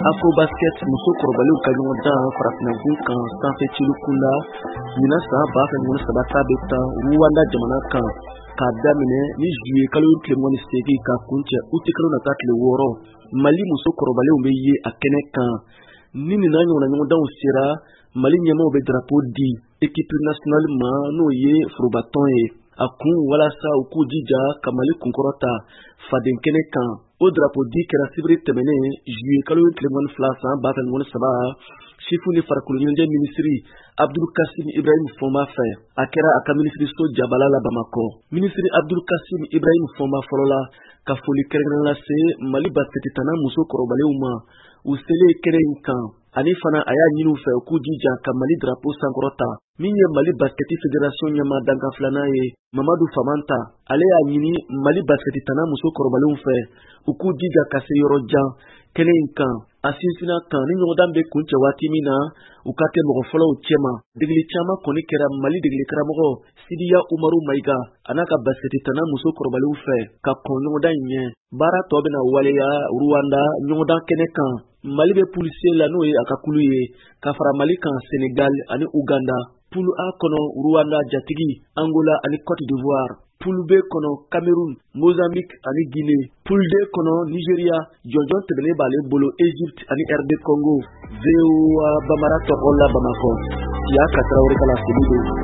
Afro basket muso kɔrɔbaliw ka ɲɔgɔn dan farafinnagun kan sanfɛ ciluku la ɲina san 2013 bɛ tan Rwanda jamana kan k'a daminɛ ni juillet kalo tile 18 ka kuncɛ août kalo nata tile 6 Mali muso kɔrɔbaliw bɛ ye a kɛnɛ kan ni nin n'a ɲɔgɔnna ɲɔgɔndanw sera Mali ɲɛmaaw bɛ drapeau di équipe nationale ma n'o ye forobatɔn ye a kun walasa u k'u jija ka Mali kunkɔrɔta faden kɛnɛ kan o drapeau di kɛra sibiri tɛmɛnen juillet kalo tile 12 san 2013 chifu ni farikolo ɲɛnajɛ minisiri Abdul Kasim Ibrahim Foma fɛ a kɛra a ka minisiri so Jabala la Bamako minisiri Abdul Kasim Ibrahim Foma fɔlɔla ka foli kɛrɛnkɛrɛnnen lase Mali basketitana muso kɔrɔbalenw ma u selen kɛnɛ in kan ani fana a y'a ɲini u fɛ u k'u jija ka Mali drapeau sankɔrɔta min ye Mali basketi fédération ɲɛmaa dankan filanan ye Mamadu Famanta ale y'a ɲini Mali basketitana muso kɔrɔbalenw fɛ u k'u jija ka se yɔrɔ jan kɛnɛ in kan a sinsina kan ni ɲɔgɔndan bɛ kuncɛ waati min na u ka kɛ mɔgɔ fɔlɔw cɛma degeli caman kɔni kɛra Mali degeli karamɔgɔ Sidiya Umaru Mayiga a n'a ka basketitana muso kɔrɔbalenw fɛ ka kɔn ɲɔgɔndan in ɲɛ baara tɔ bɛna waleya Rwanda ɲɔgɔndan kɛnɛ kan Mali bɛ poule C la n'o ye a ka kulu ye ka fara Mali kan Sénégal ani Uganda poule A kɔnɔ Rwanda jatigi Angola ani Côte d'Ivoire poule B kɔnɔ Cameroun Mozambique ani Guinée poule D kɔnɔ Nigeria jɔnjɔn tɛmɛnen b'ale bolo Égypte ani RD Congo VOA Bamara tɔgɔ la Bamako Siya Katraoré ka la